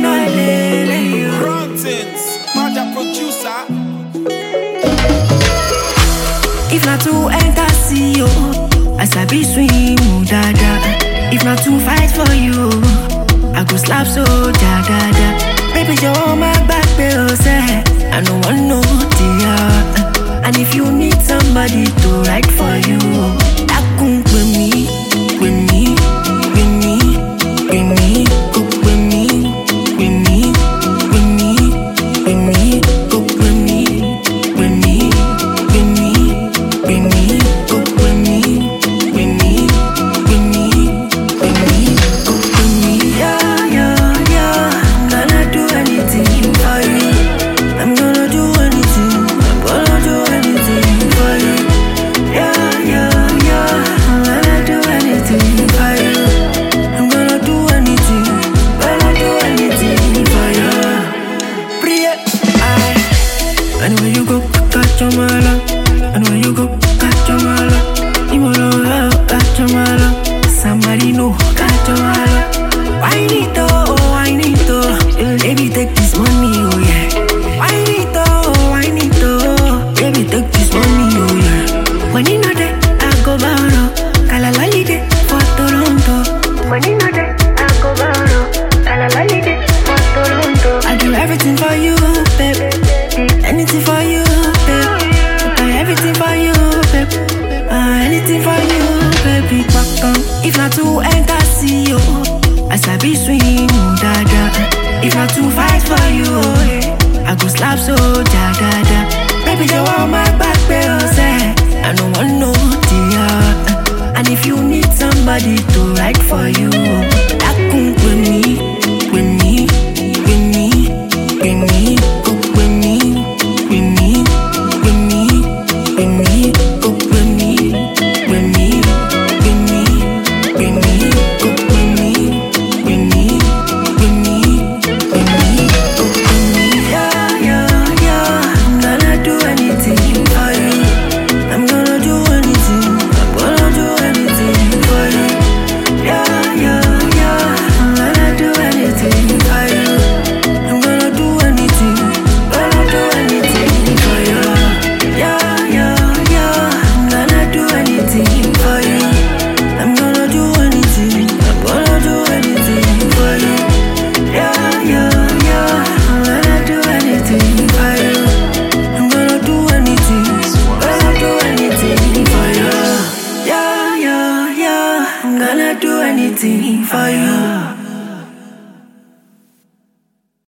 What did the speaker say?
Rontins, Maja producer. If not to enter CEO, I sabi swim, dada. If not to fight for you, I go slap so da. Baby, you're my back, baby, say I don't want no dear. And if you need somebody to ride for you, that cook with me, with me, with me, with me, cook with me, with me, with me, with me, cook with me, with me, with me, with me, cook with me, with me, with me, with me, cook with me. Yeah. I'm gonna do anything for you. I'm gonna do anything. I'm gonna do anything for you. Yeah. I'm gonna do anything for you. I'm gonna do anything. Gonna do anything for you. Priya, anywhere you go, catch your mala. Anywhere you go, catch your mala. You wanna catch your mala. Somebody know, catch your mala. I need to, baby, take this money, oh yeah. I need to, baby, take this money, oh yeah. Money not there, I go borrow. Kalalali de for Toronto. Money not there, I go borrow. Kalalali de for Toronto. I do everything for you, babe. Anything for you, babe. I buy everything for you, babe. Anything for you, baby. Back on. If not to enter CEO, I sabi swim, dada. If not to fight for you, I go slap so da. Baby, you want my back, baby, say I don't want no dear. And if you need somebody to ride for you, that cook with me, with me, with me, with me, cook with me, with me, with me, with me, cook with me, with me, with me, with me, cook with me, with me, with me, with me, cook with me. Yeah. I'm gonna do anything for you. I'm gonna do anything. I'm gonna do anything for you. Yeah. I'm gonna do anything for you. I'm gonna do anything. Gonna do anything for you. Yeah. I'm gonna do anything for you. I'm gonna do anything. I'm gonna do anything for you. Yeah. I'm gonna do anything for you. I'm gonna do anything. Gonna do anything for you. Yeah. I'm gonna do anything for you.